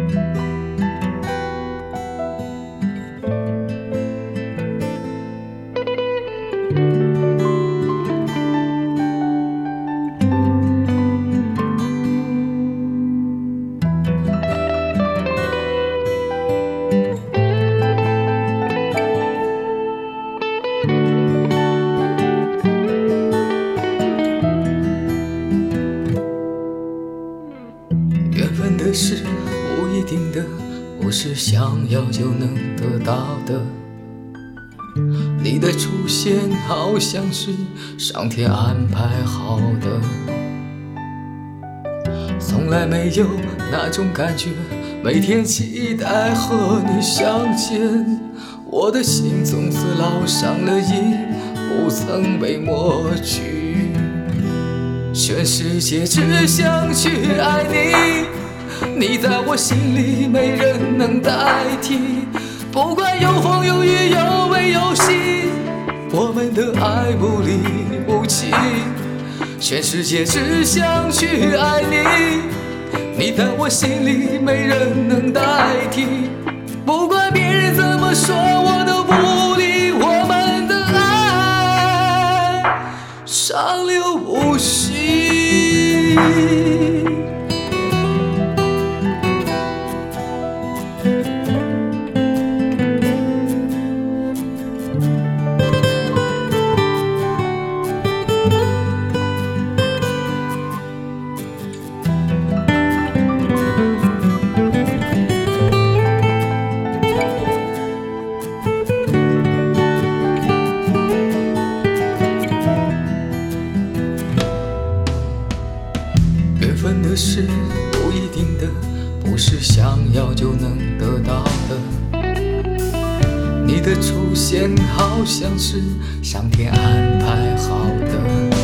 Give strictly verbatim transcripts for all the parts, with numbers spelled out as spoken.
缘分的事不一定的，不是想要就能得到的。你的出现好像是上天安排好的，从来没有那种感觉，每天期待和你相见。我的心从此烙上了印，不曾被抹去。全世界只想去爱你，你在我心里没人能代替。不管有风有雨有悲有喜，我们的爱不离不弃。全世界只想去爱你，你在我心里没人能代替。不管别人怎么说，我都不理。我们的爱长流不息。缘分的事不一定的，不是想要就能得到的。你的出现好像是上天安排好的，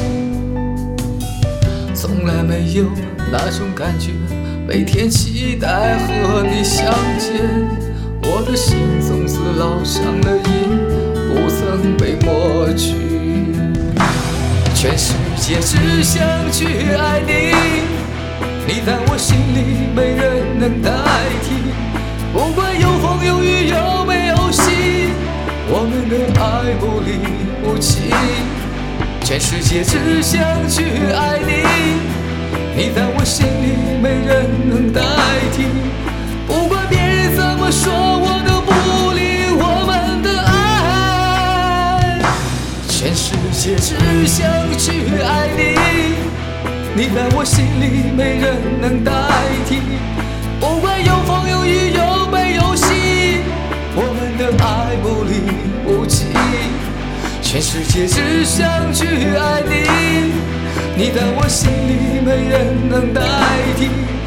从来没有那种感觉，每天期待和你相见。我的心从此烙上了印，不曾被抹去。全世界只想去爱你，你在我心里没人能代替。不管有风有雨有悲有喜，我们的爱不离不弃。全世界只想去爱你，你在我心里没人能代替。不管别人怎么说，我都不理。我们的爱，全世界只想去爱你，你在我心里没人能代替。不管有风有雨有悲有喜，我们的爱不离不弃。全世界只想去爱你，你在我心里没人能代替。